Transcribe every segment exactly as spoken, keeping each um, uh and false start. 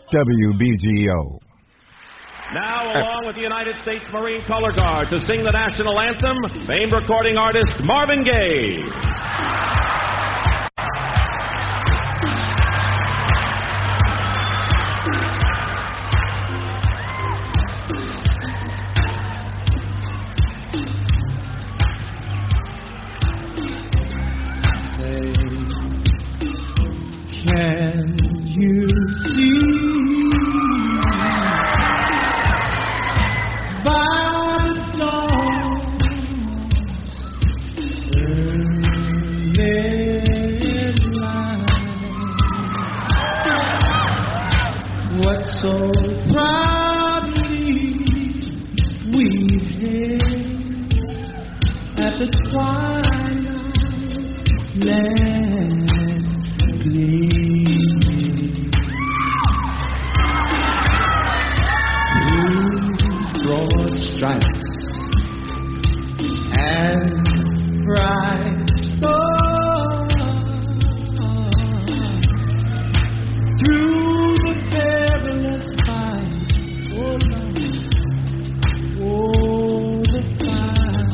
W B G O. Now, along with the United States Marine Color Guard to sing the national anthem, famed recording artist Marvin Gaye. Can you see by the dawn's early light what so proudly we hailed at the twilight's last gleam? Broad stripes and bright stars through the perilous fight, oh Lord, oh the fight,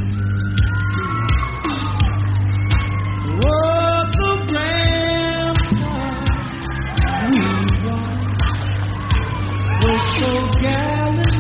oh the ramparts we walked were so gallant.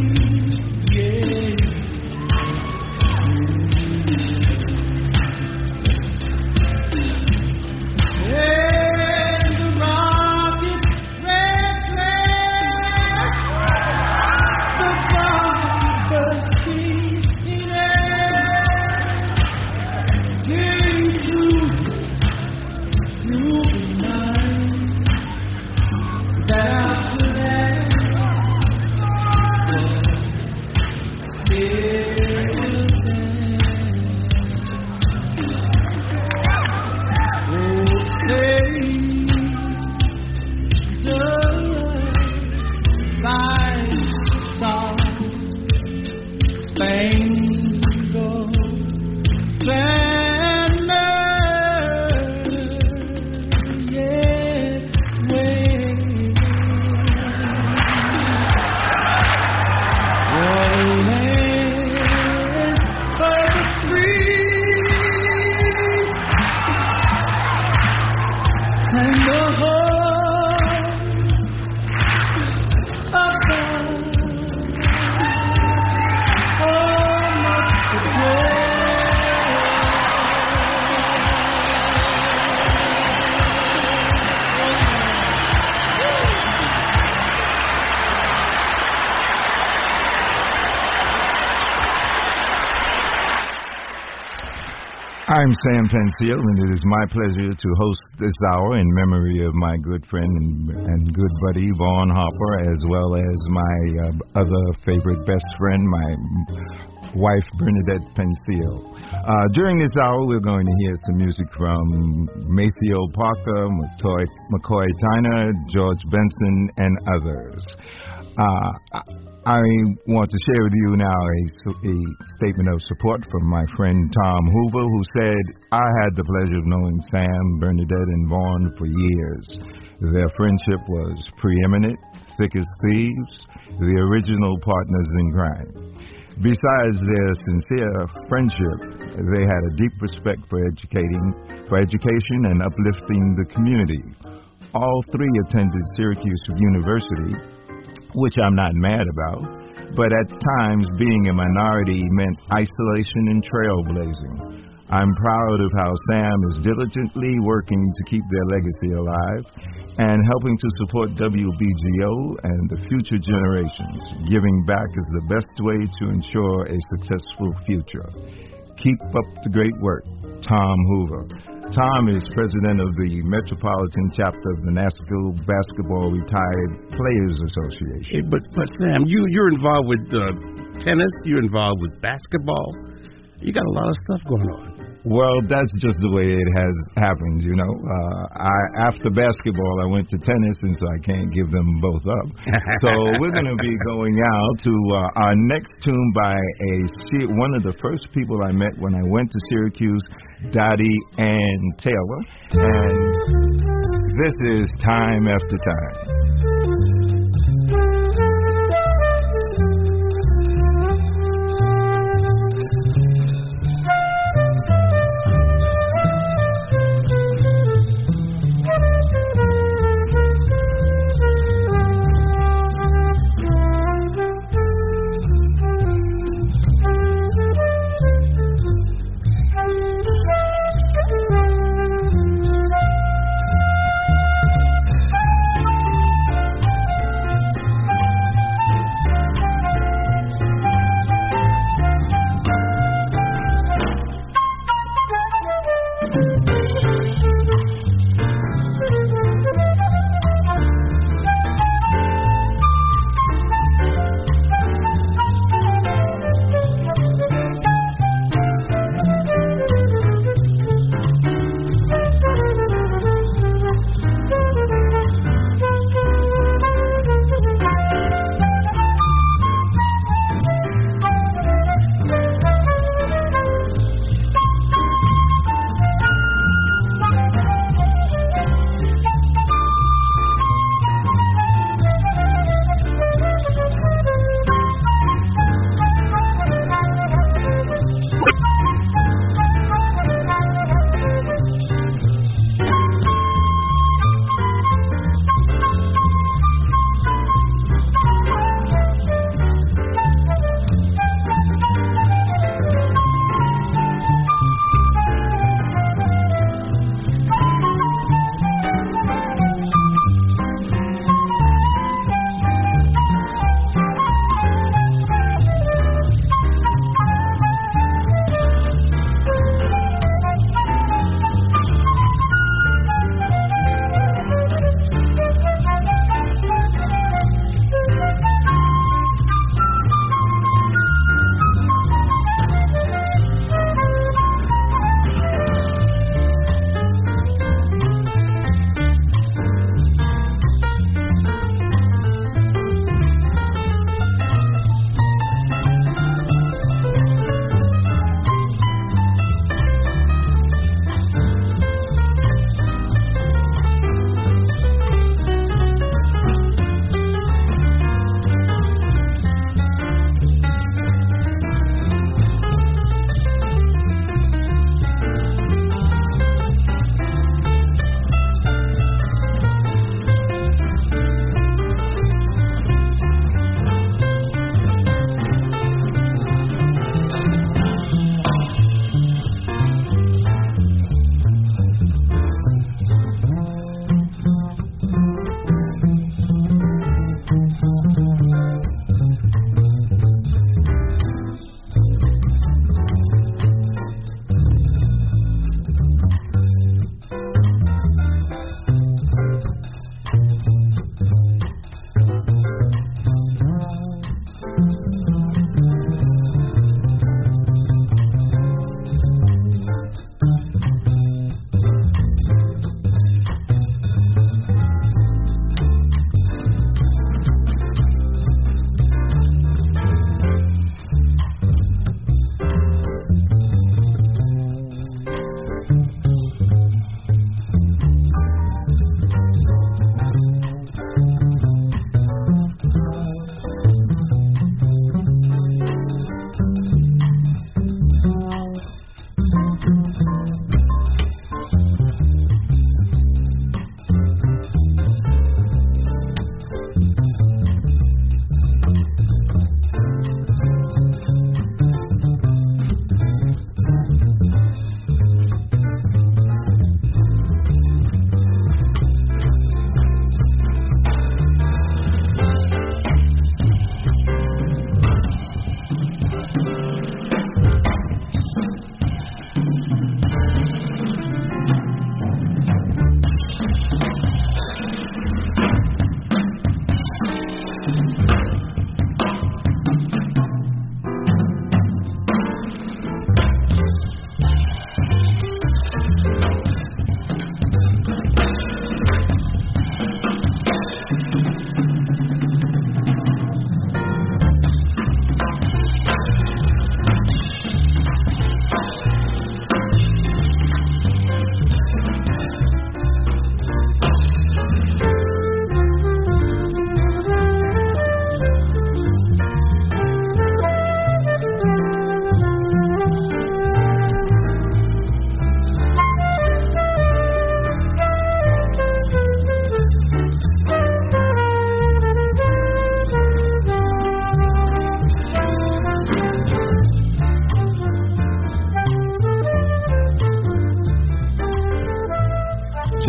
I'm Sam Pensiel, and it is my pleasure to host this hour in memory of my good friend and, and good buddy, Vaughn Harper, as well as my uh, other favorite best friend, my wife, Bernadette Pensiel. Uh, during this hour, we're going to hear some music from Maceo Parker, McCoy, McCoy Tyner, George Benson, and others. Uh, I want to share with you now a, a statement of support from my friend Tom Hoover, who said, I had the pleasure of knowing Sam, Bernadette, and Vaughn for years. Their friendship was preeminent, thick as thieves, the original partners in crime. Besides their sincere friendship, they had a deep respect for educating, for education and uplifting the community. All three attended Syracuse University, which I'm not mad about, but at times being a minority meant isolation and trailblazing. I'm proud of how Sam is diligently working to keep their legacy alive and helping to support W B G O and the future generations. Giving back is the best way to ensure a successful future. Keep up the great work. Tom Hoover. Tom is president of the Metropolitan Chapter of the NASCO Basketball Retired Players Association. Hey, but, but Sam, you, you're involved with uh, tennis, you're involved with basketball. You got a lot of stuff going on. Well, that's just the way it has happened, you know. Uh, I after basketball, I went to tennis, and so I can't give them both up. So we're going to be going out to uh, our next tune by a one of the first people I met when I went to Syracuse, Dottie Ann Taylor. And this is Time After Time.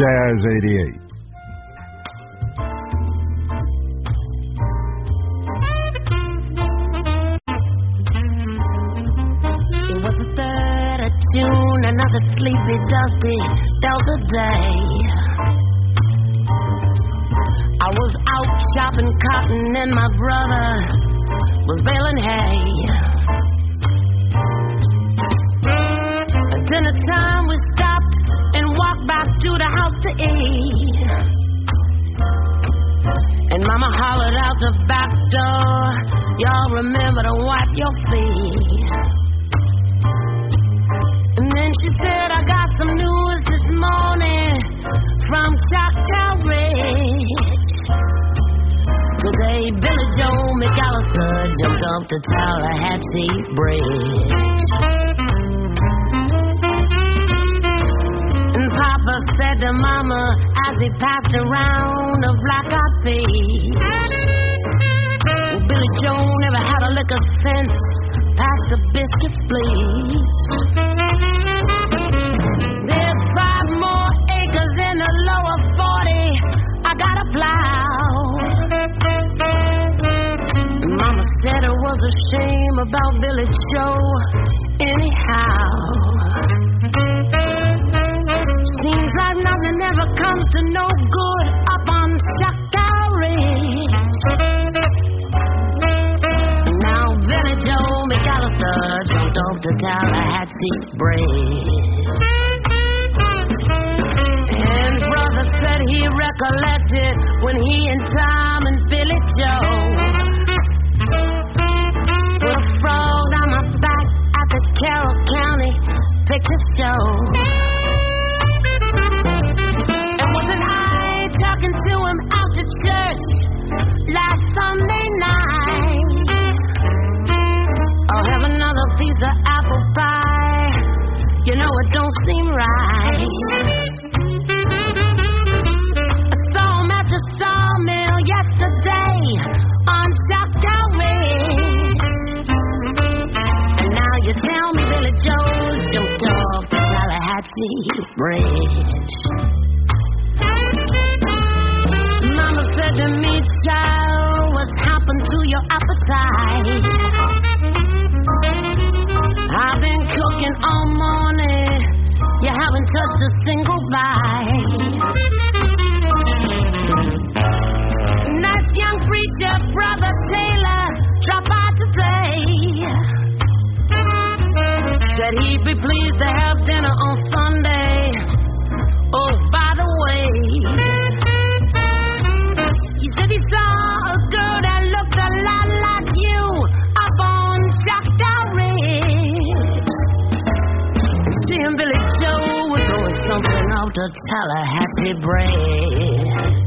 Jazz eighty-eight. It was the third of June, another sleepy, dusty Delta day. I was out chopping cotton and my brother was baling hay. At dinner time we stopped and walked back to the house to eat. And Mama hollered out the back door, y'all remember to wipe your feet. And then she said, I got some news this morning from Choctaw Ridge. Today, Billy Joe McAllister jumped off the Tallahatchie Bridge. And Papa said to Mama as he passed around a black-eyed pea, well, Billy Joe never had a lick of sense. Pass the biscuits, please. There's five more acres in the lower forty. I got a plow. Mama said it was a shame about Billy Joe anyhow. Seems like nothing ever comes to no good up on Choctaw Ridge. Now Billy Joe McAllister jumped off the Tallahatchie Bridge. And brother said he recollected when he and Tom and Billy Joe put a frog on my back at the Carroll County Picture Show. And wasn't I talking to him after church last Sunday night? I'll have another piece of apple pie. You know it don't seem right. I saw him at the sawmill yesterday on Choctaw Ridge. And now you tell me Billy Joe jumped off the Tallahatchie Bridge. Mama said to me, child, what's happened to your appetite? I've been cooking all morning. You haven't touched a single bite. Nice young preacher, Brother Taylor, dropped by today. Said he'd be pleased to have dinner on Sunday. Oh, by the way, he said he saw a girl that looked a lot like you up on Choctaw Ridge. She and Billy Joe were throwing something off the Tallahatchie Bridge.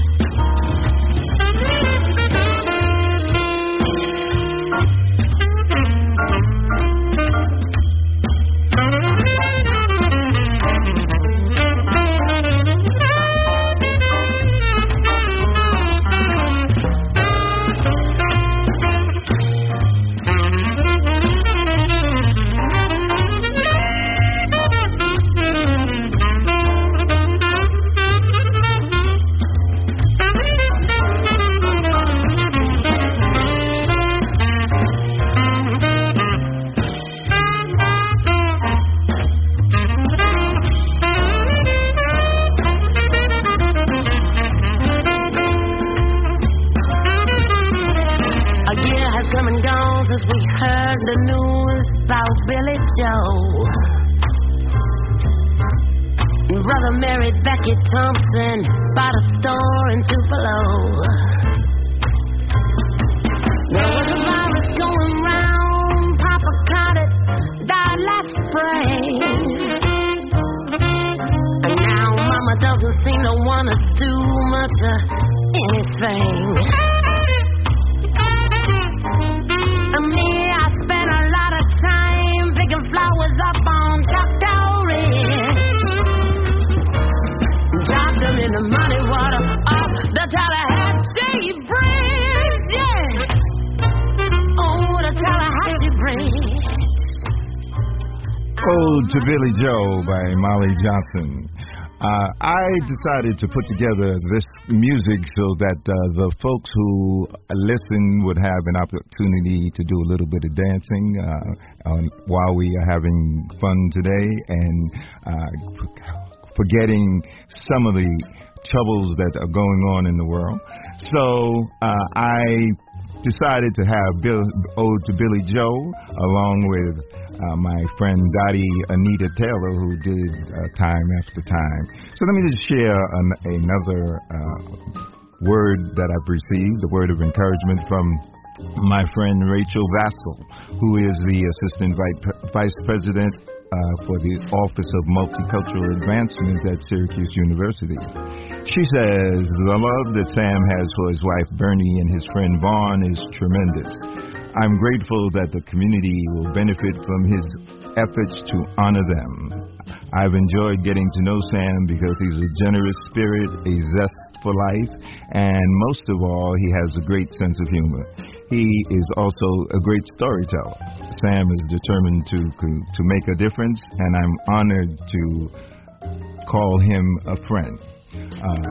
Brother married Becky Thompson, bought a store in Tupelo. There was a virus going round, Papa caught it, died last spring. And now Mama doesn't seem to want to do much of anything. And me, I spent a lot of time picking flowers up on Choctaw Ridge. Dropped them in the muddy water off the Tallahatchie Bridge, yeah. Oh, the Tallahatchie Bridge. Ode to Billy Joe by Molly Johnson. Uh, I decided to put together this music so that uh, the folks who listen would have an opportunity to do a little bit of dancing uh, on, while we are having fun today and uh, forgetting some of the troubles that are going on in the world. So uh, I decided to have Bill, Ode to Billy Joe, along with uh, my friend Dottie Anita Taylor, who did uh, Time After Time. So let me just share an, another uh, word that I've received, a word of encouragement from my friend Rachel Vassell, who is the Assistant Vice President Uh, for the Office of Multicultural Advancement at Syracuse University. She says, the love that Sam has for his wife Bernie and his friend Vaughn is tremendous. I'm grateful that the community will benefit from his efforts to honor them. I've enjoyed getting to know Sam because he's a generous spirit, a zest for life, and most of all, he has a great sense of humor. He is also a great storyteller. Sam is determined to to make a difference, and I'm honored to call him a friend. Uh,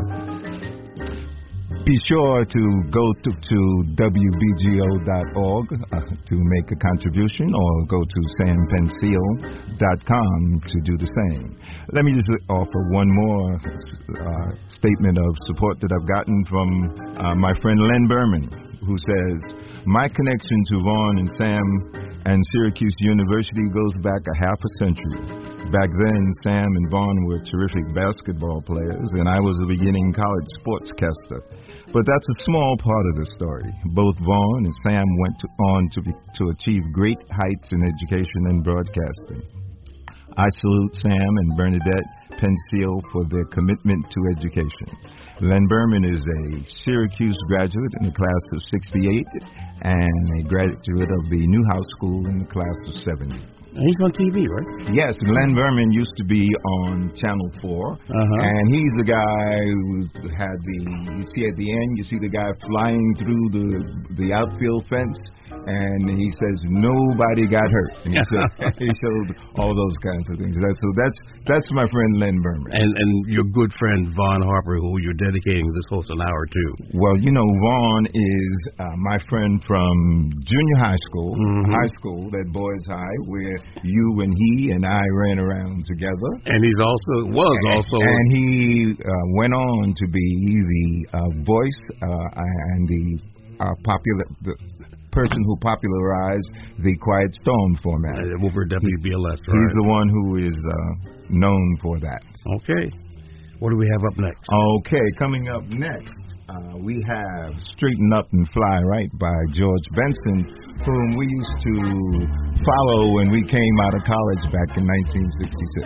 be sure to go to, to W B G O dot org uh, to make a contribution, or go to sam pensile dot com to do the same. Let me just offer one more uh, statement of support that I've gotten from uh, my friend Len Berman, who says, my connection to Vaughn and Sam and Syracuse University goes back a half a century. Back then, Sam and Vaughn were terrific basketball players, and I was a beginning college sportscaster. But that's a small part of the story. Both Vaughn and Sam went to, on to, be, to achieve great heights in education and broadcasting. I salute Sam and Bernadette Pensile for their commitment to education. Len Berman is a Syracuse graduate in the class of sixty-eight and a graduate of the Newhouse School in the class of seventy. He's on T V, right? Yes, Len Berman used to be on Channel four, uh-huh. and he's the guy who had the, you see at the end, you see the guy flying through the the outfield fence, and he says, nobody got hurt. And he, said, he showed all those kinds of things. That, so that's that's my friend Len Berman. And and your good friend Vaughn Harper, who you're dedicating this whole an hour to. Well, you know, Vaughn is uh, my friend from junior high school, mm-hmm. high school, that boys' high, where you and he and I ran around together. And he's also, was and, also. And he uh, went on to be the uh, voice uh, and the uh, popular, the person who popularized the Quiet Storm format. Uh, over W B L S, right? He's the one who is uh, known for that. Okay. What do we have up next? Okay, coming up next, uh, we have Straighten Up and Fly Right by George Benson, whom we used to follow when we came out of college back in nineteen sixty-six.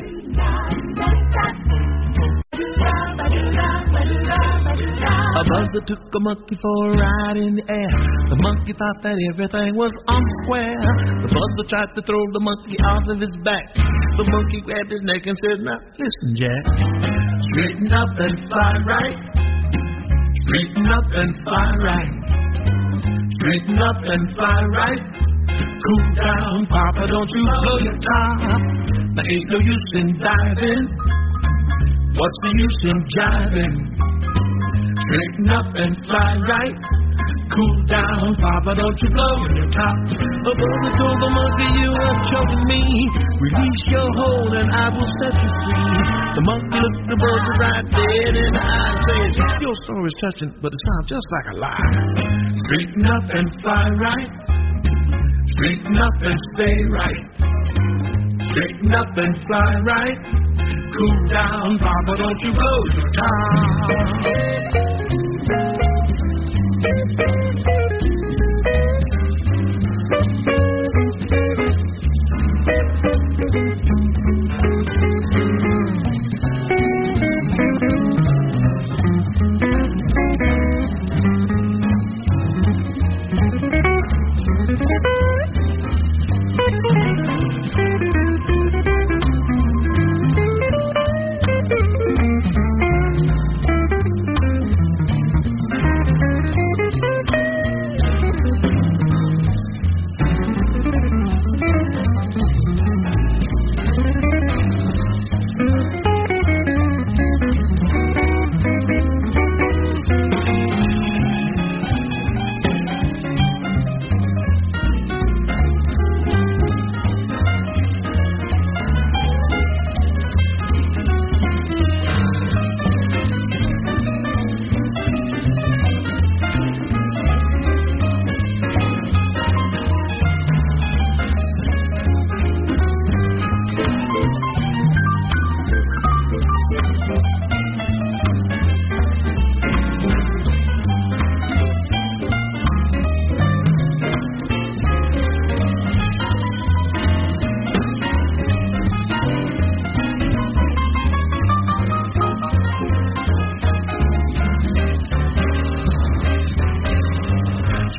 A buzzer took a monkey for a ride in the air. The monkey thought that everything was on square. The buzzer tried to throw the monkey off of his back. The monkey grabbed his neck and said, now listen, Jack. Straighten up and fly right. Straighten up and fly right. Straighten up and fly right. Cool down, Papa, don't you blow your top. There ain't no use in diving. What's the use in jiving? Straighten up and fly right. Cool down, Papa, don't you blow your top. A brother told the monkey, you are choking me. Release your hold and I will set you free. The monkey looked the brother right dead in the eye and said, your story's touching, but it sounds just like a lie. Straighten up and fly right. Straighten up and stay right. Straighten up and fly right. Cool down, Papa, don't you blow your top.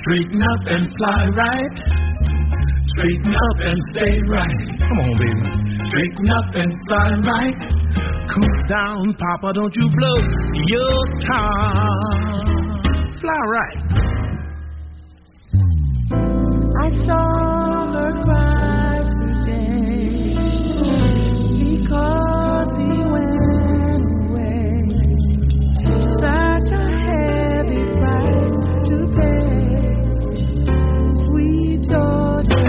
Straighten up and fly right. Straighten up and stay right. Come on, baby. Straighten up and fly right. Cool down, Papa, don't you blow your top. Fly right. I saw her cry today because he went away. Such a heavy price to pay, sweet daughter.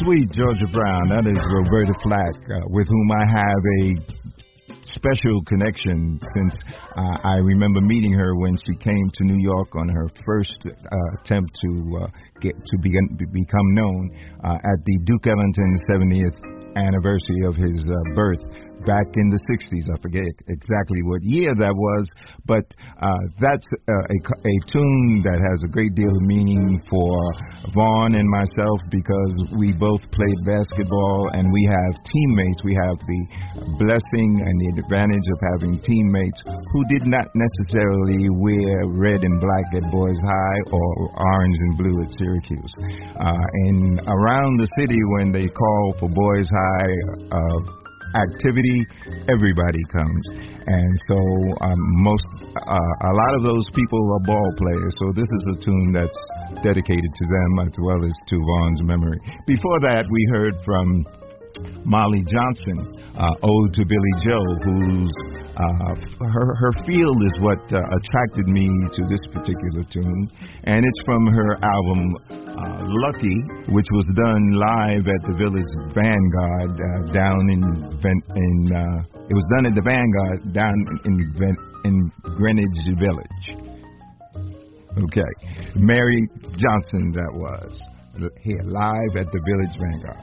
Sweet Georgia Brown. That is Roberta Flack, uh, with whom I have a special connection since uh, I remember meeting her when she came to New York on her first uh, attempt to uh, get to begin, become known uh, at the Duke Ellington seventieth anniversary of his uh, birth. Back in the sixties, I forget exactly what year that was, but uh, that's uh, a, a tune that has a great deal of meaning for Vaughn and myself because we both played basketball and we have teammates. We have the blessing and the advantage of having teammates who did not necessarily wear red and black at Boys High or orange and blue at Syracuse. Uh, and around the city, when they call for Boys High uh, activity, everybody comes, and so um, most uh, a lot of those people are ball players, so this is a tune that's dedicated to them as well as to Vaughn's memory. Before that, we heard from Molly Johnson, uh, Ode to Billy Joe, who's uh, her her feel is what uh, attracted me to this particular tune, and it's from her album uh, Lucky, which was done live at the Village Vanguard uh, down in in uh, it was done at the Vanguard down in in Greenwich Village. Okay, Mary Johnson, that was here live at the Village Vanguard.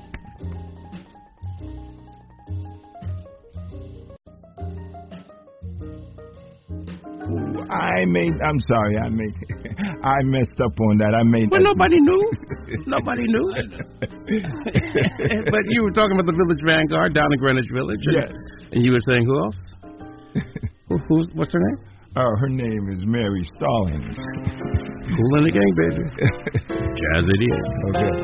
I made. I'm sorry. I made. I messed up on that. I made. Well, nobody knew. Nobody knew. But you were talking about the Village Vanguard down in Greenwich Village. Yes. And you were saying who else? who, who's what's her name? Oh, her name is Mary Stallings. Cool in the gang, baby. Jazz it is. Okay.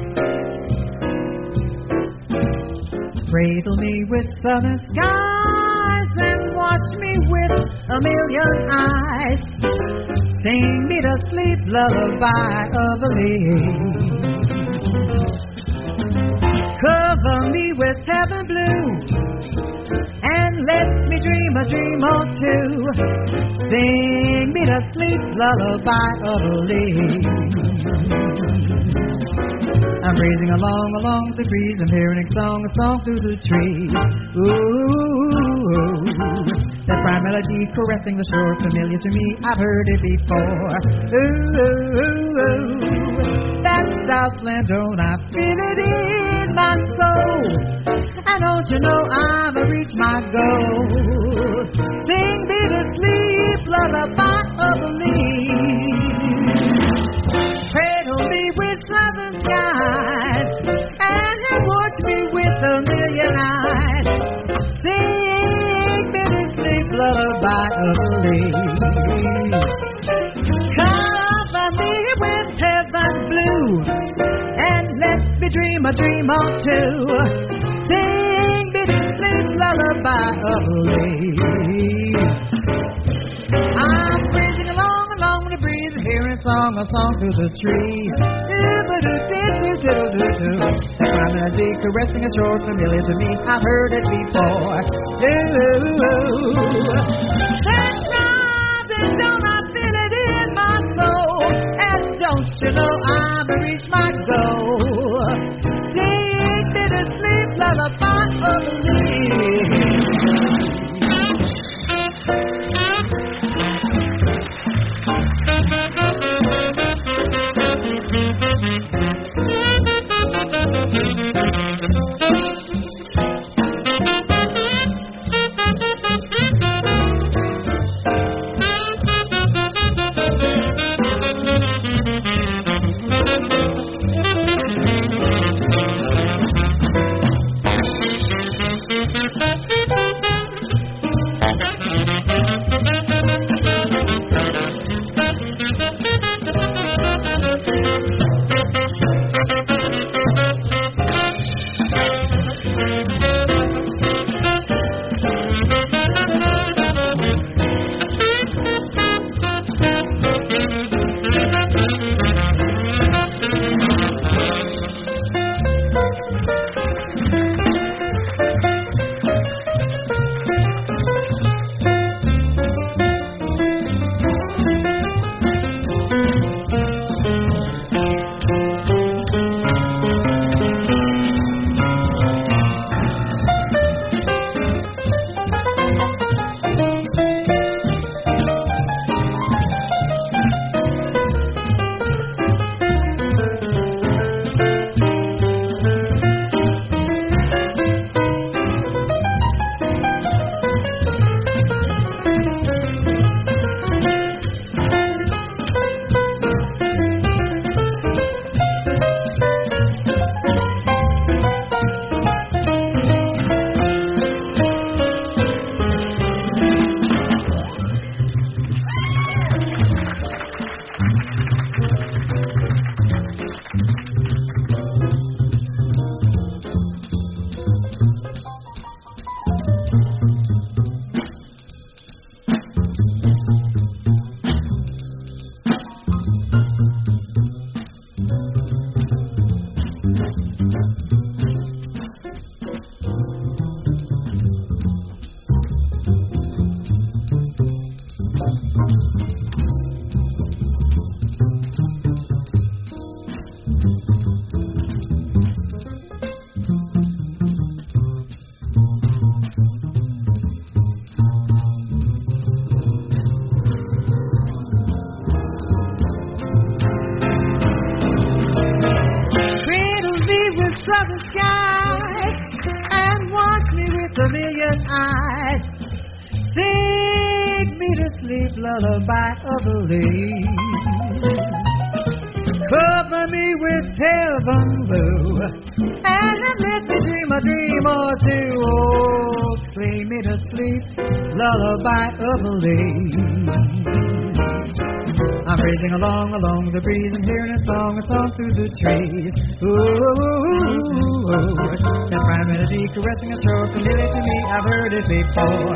Cradle me with southern skies and watch me with a million eyes. Sing me the sleep lullaby of a lady. Cover me with heaven blue and let me dream a dream or two. Sing me the sleep lullaby of a lady. I'm breezing along, along the breeze. I'm hearing a song, a song through the trees. Ooh, that prime melody caressing the shore, familiar to me, I've heard it before. Ooh, that Southland, don't I feel it in my soul? And don't you know I've reached my goal? Sing me the sleep lullaby of a leaf. Cradle me with southern skies and watch me with a million eyes. Sing me the sleep lullaby of a leaf. Cover me with heaven blue and let me dream a dream or two. Sing me the sleep lullaby of a leaf. I'm breezing along, along the breeze, hearing a song, a song through the trees. That my melody caressing a shore, familiar to me, I've heard it before. That rising, don't I feel it in my soul? And don't you know I've reached my goal? Sing me the sleep lullaby of a leaf. Lullaby of the leaves, cover me with heaven blue, and let me dream a dream or two. Oh, sing me to sleep, lullaby of the leaves. I'm breezing along, along the breeze, and hearing a song, a song through the trees. Ooh, that prime melody caressing a shore, familiar to me, I've heard it before.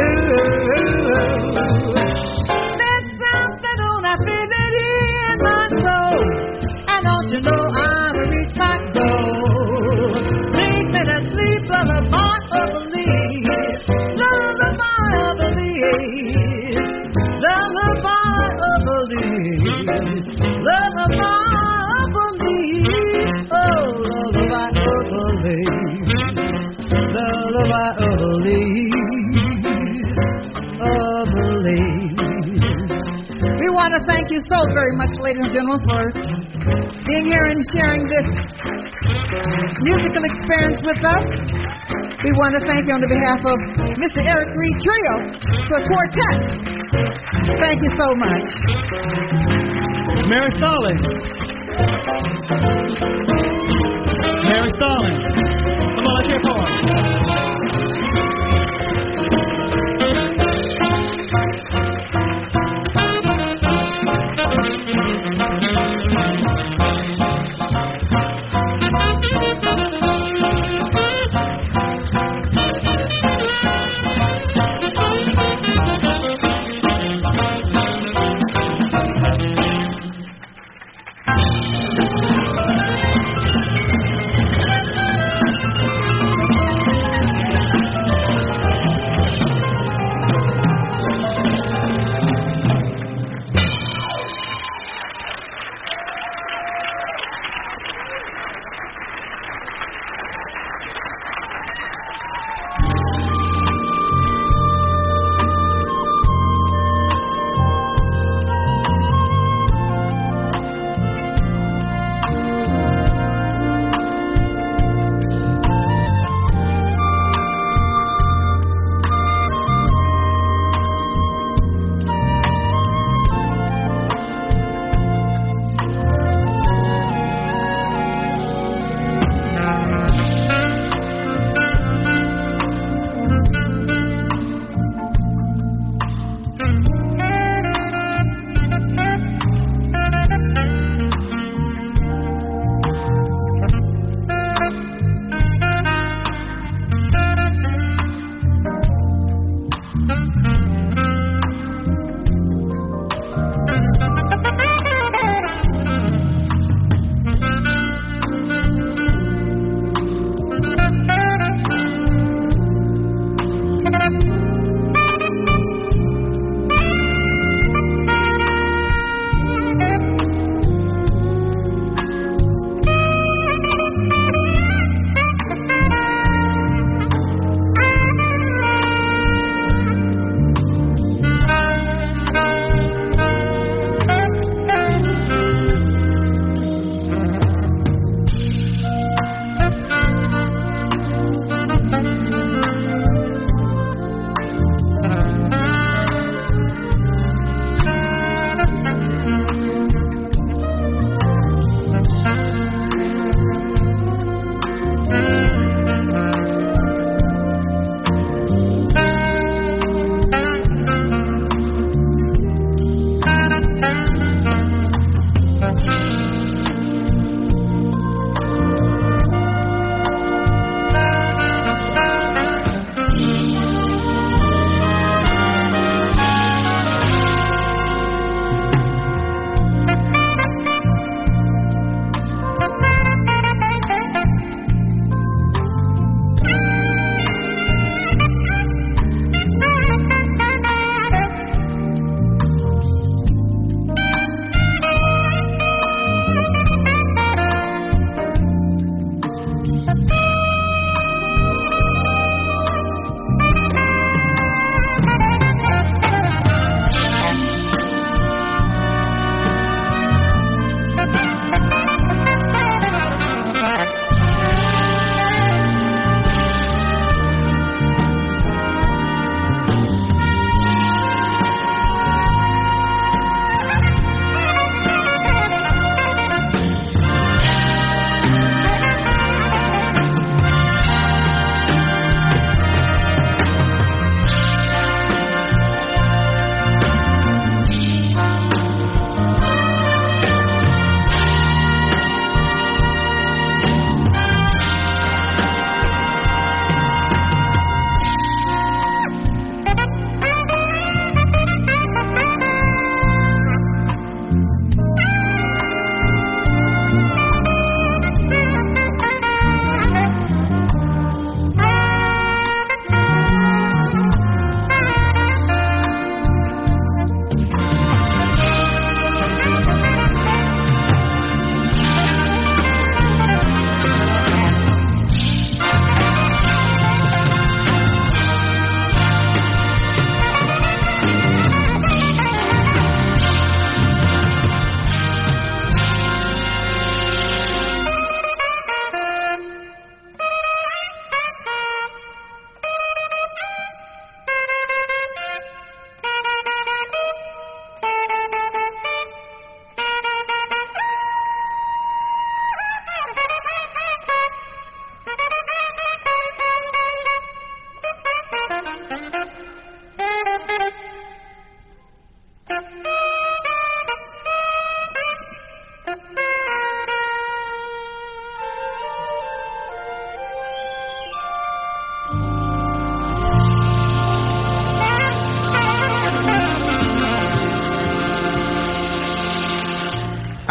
Ooh, there's something on, I feel it in my soul, and don't you know I've reached my goal? Sleep in a sleep, lullaby of the leaves, lullaby of the leaves, lullaby. Lullaby of the leaves, oh, lullaby of the leaves, lullaby of the leaves, of the leaves. We want to thank you so very much, ladies and gentlemen, for being here and sharing this musical experience with us. We want to thank you on the behalf of Mister Eric Reed Trio, the quartet. Thank you so much. Mary Stallings. Mary Stallings. Come on, let's hear for her.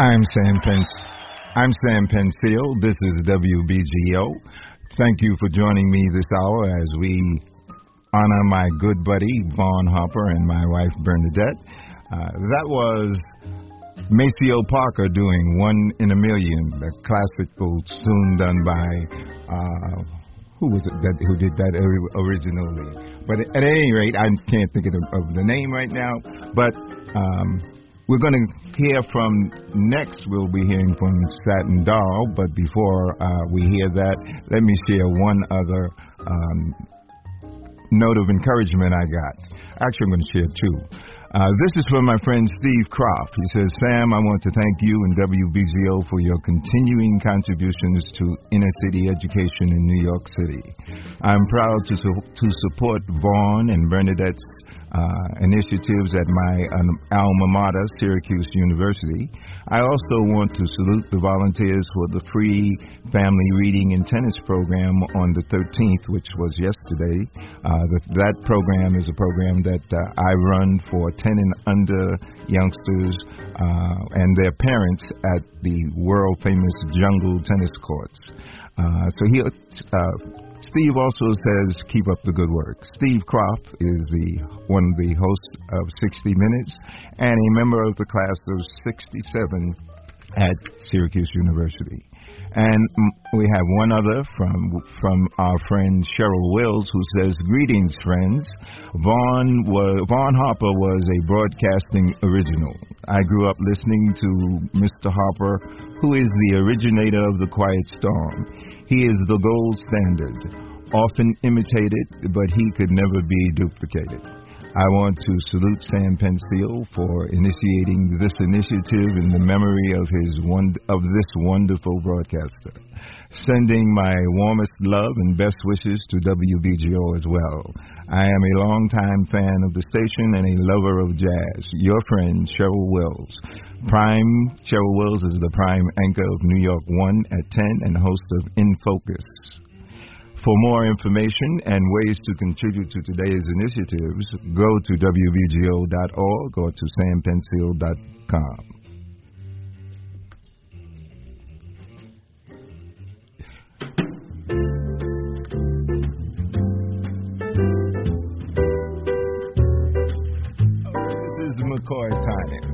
I'm Sam Pence. I'm Sam Penfield. This is W B G O. Thank you for joining me this hour as we honor my good buddy Vaughn Harper and my wife Bernadette. Uh, that was Maceo Parker doing One in a Million, the classical tune done by uh, who was it that who did that originally? But at any rate, I can't think of the, of the name right now. But um, we're going to hear from, next we'll be hearing from Satin Doll, but before uh, we hear that, let me share one other um, note of encouragement I got. Actually, I'm going to share two. Uh, this is from my friend Steve Croft. He says, Sam, I want to thank you and W B G O for your continuing contributions to inner city education in New York City. I'm proud to, su- to support Vaughn and Bernadette's uh, initiatives at my um, alma mater, Syracuse University. I also want to salute the volunteers for the free family reading and tennis program on the thirteenth, which was yesterday. Uh, the, that program is a program that uh, I run for ten and under youngsters uh, and their parents at the world-famous Jungle Tennis Courts. Uh, so he, uh, Steve also says, keep up the good work. Steve Croft is the one of the hosts of sixty minutes and a member of the class of sixty-seven at Syracuse University. And we have one other from from our friend Cheryl Wills, who says, greetings, friends. Vaughn, was, Vaughn Harper was a broadcasting original. I grew up listening to Mister Harper, who is the originator of the Quiet Storm. He is the gold standard, often imitated, but he could never be duplicated. I want to salute Sam Penfield for initiating this initiative in the memory of his one, of this wonderful broadcaster. Sending my warmest love and best wishes to W B G O as well. I am a longtime fan of the station and a lover of jazz. Your friend, Cheryl Wills. Prime, Cheryl Wills is the prime anchor of New York One at ten and host of In Focus. For more information and ways to contribute to today's initiatives, go to W B G O dot org or to sam penfield dot com. This is McCoy time.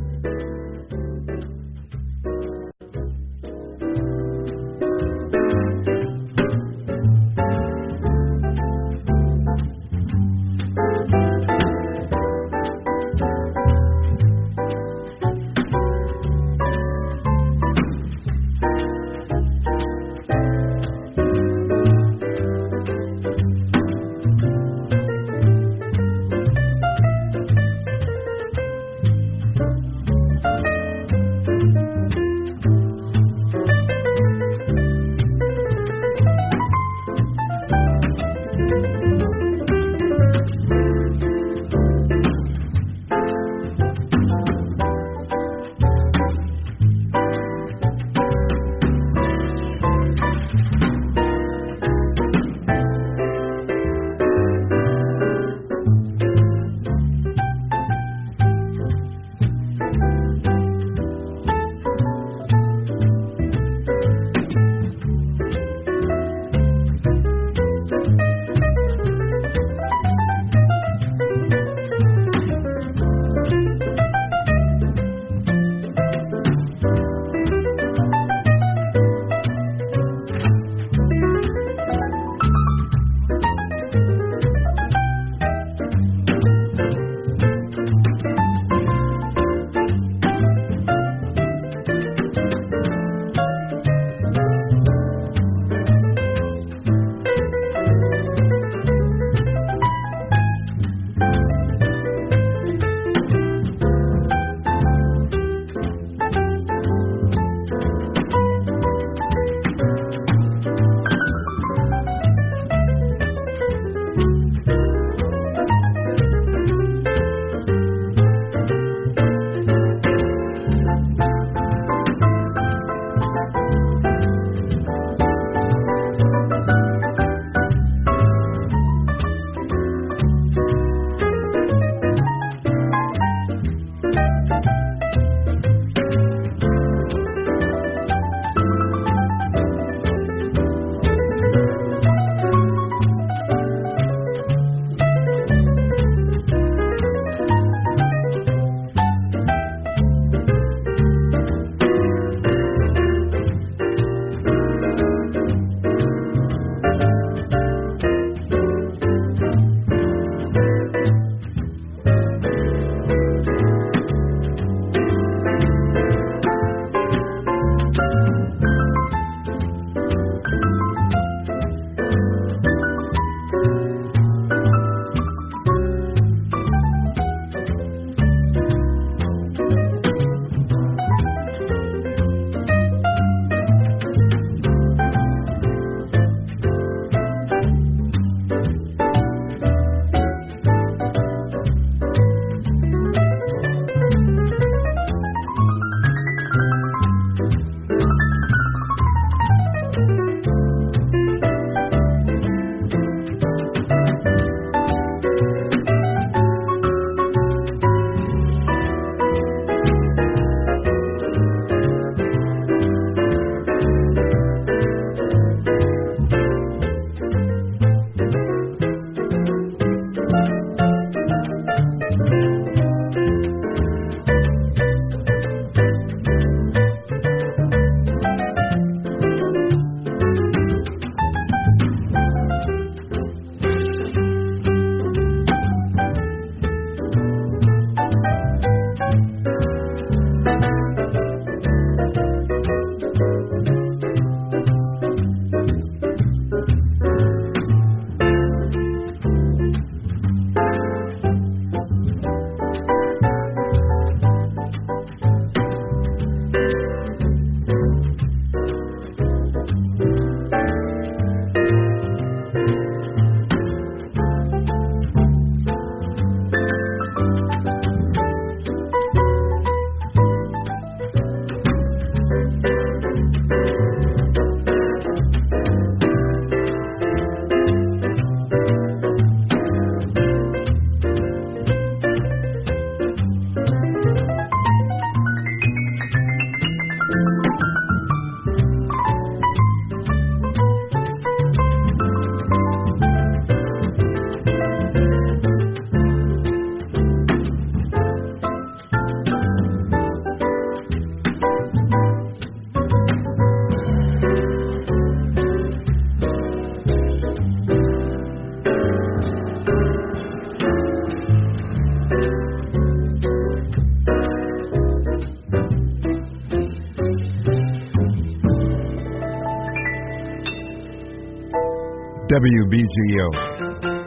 W B G O.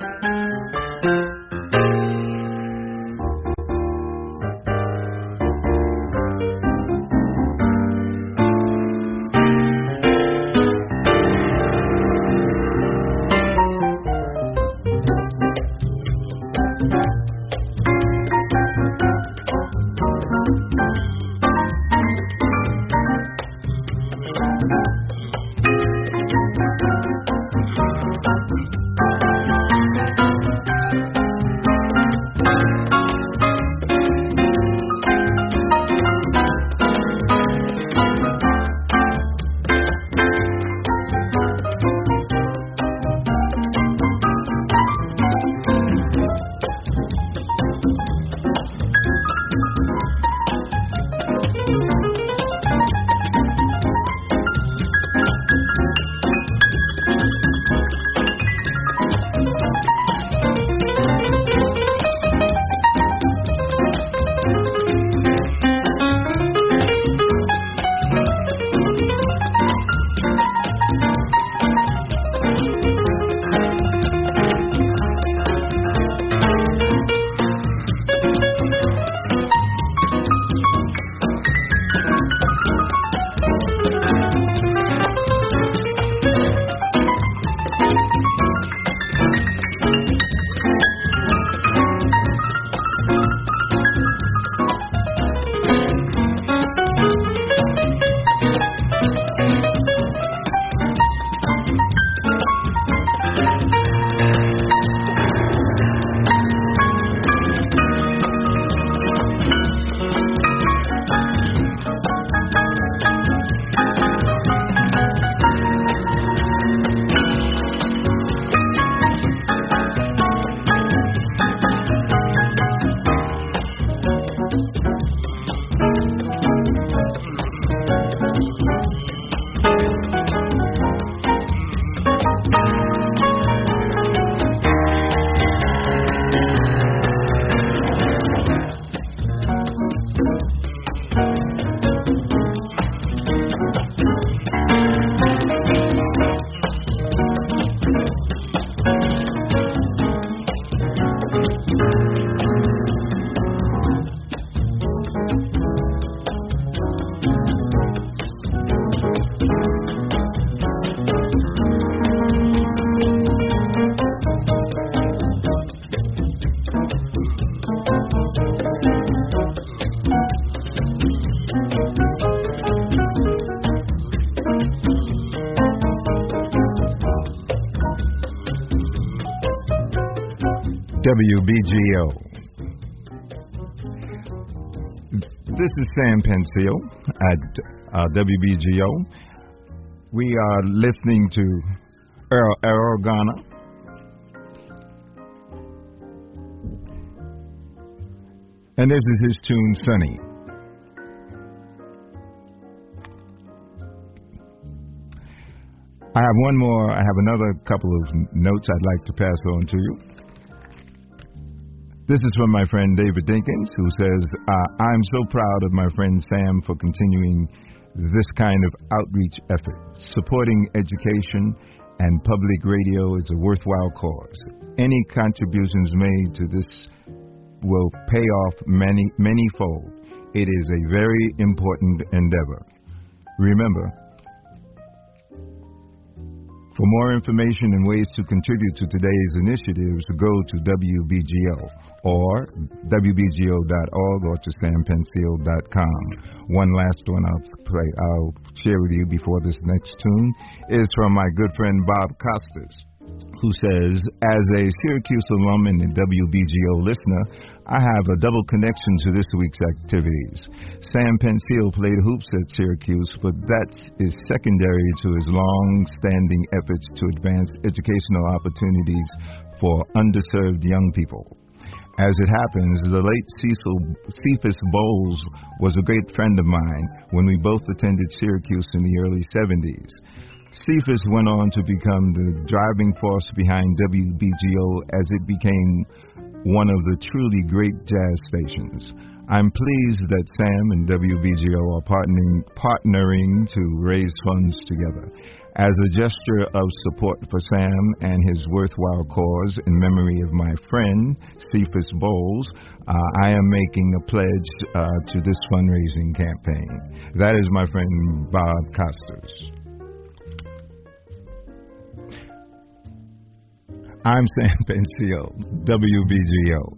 W B G O. This is Sam Pensile at uh, W B G O. We are listening to Earl, Earl Garner. And this is his tune, Sunny. I have one more, I have another couple of notes I'd like to pass on to you. This is from my friend David Dinkins, who says, uh, I'm so proud of my friend Sam for continuing this kind of outreach effort. Supporting education and public radio is a worthwhile cause. Any contributions made to this will pay off many, many-fold. It is a very important endeavor. Remember, for more information and ways to contribute to today's initiatives, go to W B G O or W B G O dot org or to sam pensile dot com. One last one I'll play, I'll share with you before this next tune is from my good friend Bob Costas, who says, as a Syracuse alum and a W B G O listener, I have a double connection to this week's activities. Sam Pensile played hoops at Syracuse, but that is secondary to his long-standing efforts to advance educational opportunities for underserved young people. As it happens, the late Cecil Cephas Bowles was a great friend of mine when we both attended Syracuse in the early seventies. Cephas went on to become the driving force behind W B G O as it became one of the truly great jazz stations. I'm pleased that Sam and W B G O are partnering, partnering to raise funds together. As a gesture of support for Sam and his worthwhile cause in memory of my friend, Cephas Bowles, uh, I am making a pledge uh, to this fundraising campaign. That is my friend Bob Costas. I'm Sam Pencio, W B G O.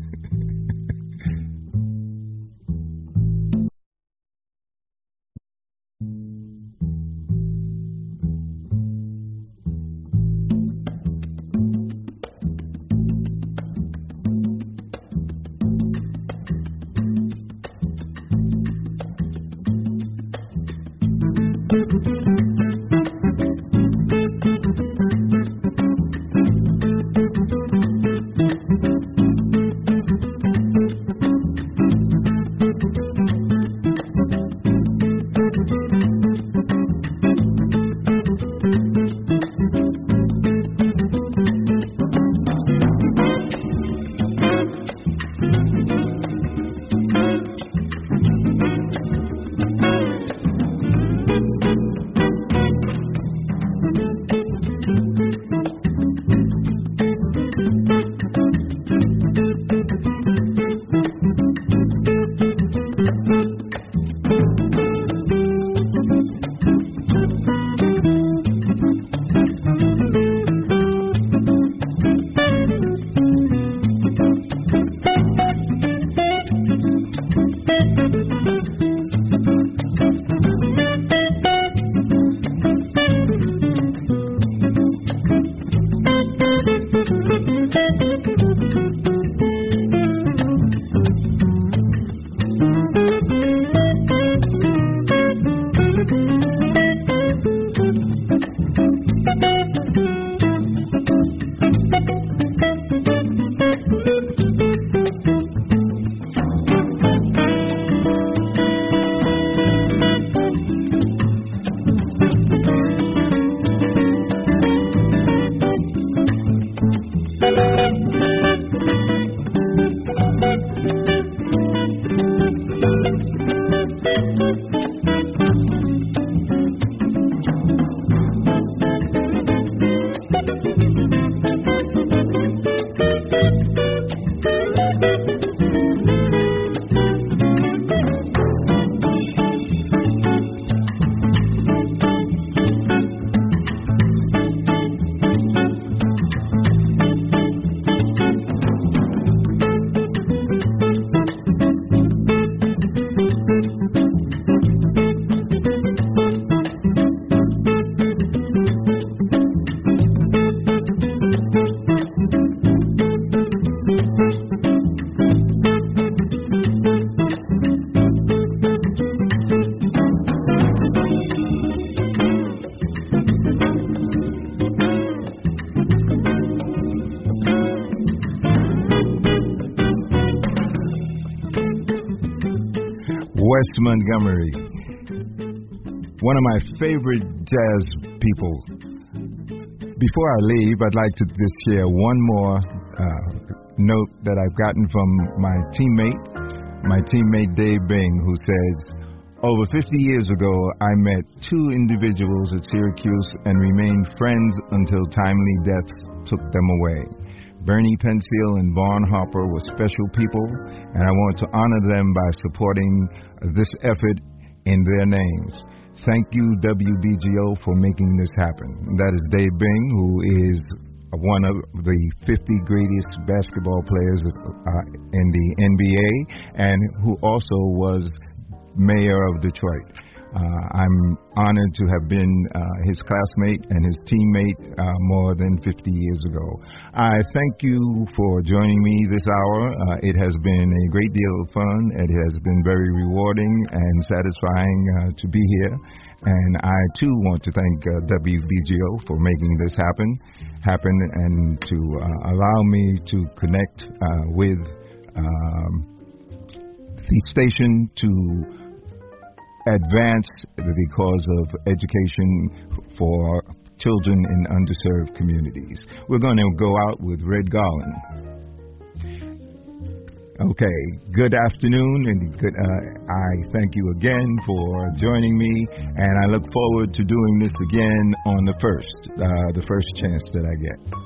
Wes Montgomery, one of my favorite jazz people. Before I leave, I'd like to just share one more uh, note that I've gotten from my teammate, my teammate Dave Bing, who says, over fifty years ago, I met two individuals at Syracuse and remained friends until timely deaths took them away. Bernie Pensiel and Vaughn Harper were special people, and I want to honor them by supporting this effort in their names. Thank you, W B G O, for making this happen. That is Dave Bing, who is one of the fifty greatest basketball players uh, in the N B A, and who also was mayor of Detroit. Uh, I'm honored to have been uh, his classmate and his teammate uh, more than fifty years ago. I thank you for joining me this hour. Uh, it has been a great deal of fun. It has been very rewarding and satisfying uh, to be here. And I, too, want to thank uh, W B G O for making this happen, happen and to uh, allow me to connect uh, with um, the station to advance the cause of education for children in underserved communities. We're going to go out with Red Garland. Okay, good afternoon, and good, uh, I thank you again for joining me, and I look forward to doing this again on the first, uh, the first chance that I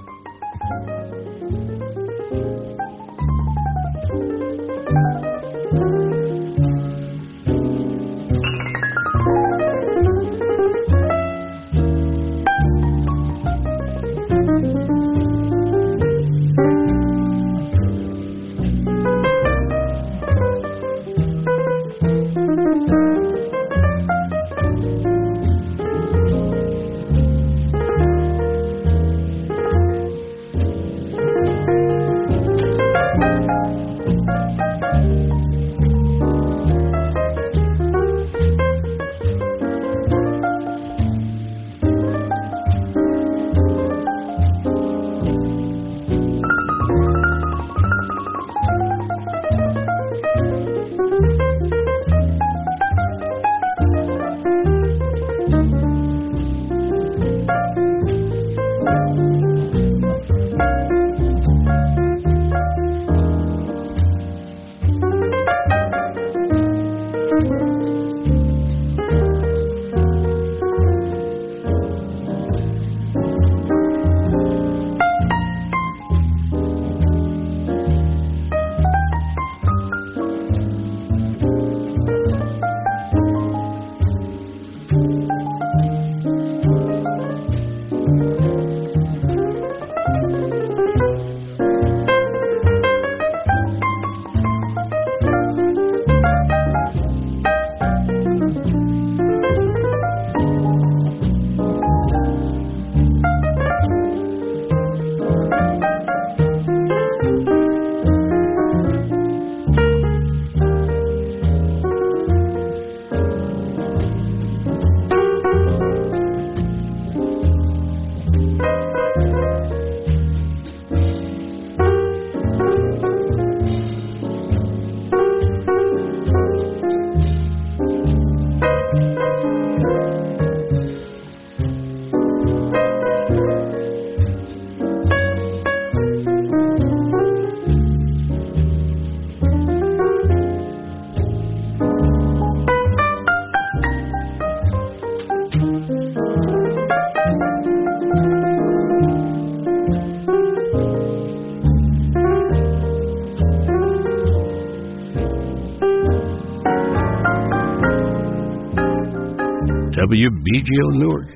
W B G O Newark.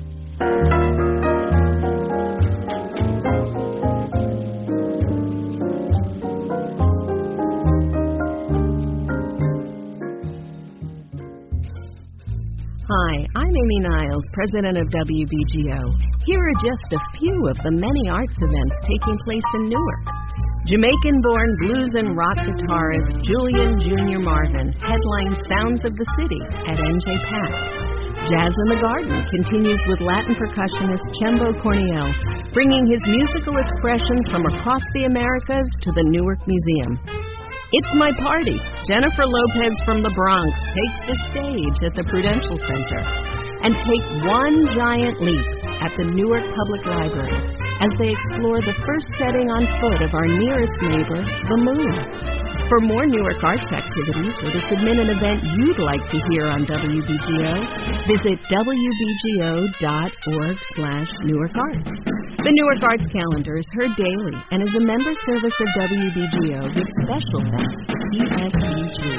Hi, I'm Amy Niles, president of W B G O. Here are just a few of the many arts events taking place in Newark. Jamaican-born blues and rock guitarist Julian Junior Marvin headlines Sounds of the City at N J Pack. Jazz in the Garden continues with Latin percussionist Chembo Corniel, bringing his musical expressions from across the Americas to the Newark Museum. It's My Party. Jennifer Lopez from the Bronx takes the stage at the Prudential Center. And take one giant leap at the Newark Public Library as they explore the first setting on foot of our nearest neighbor, the moon. For more Newark arts activities or to submit an event you'd like to hear on W B G O, visit W B G O dot org slash Newark Arts. The Newark Arts Calendar is heard daily and is a member service of W B G O with special thanks to P S E G.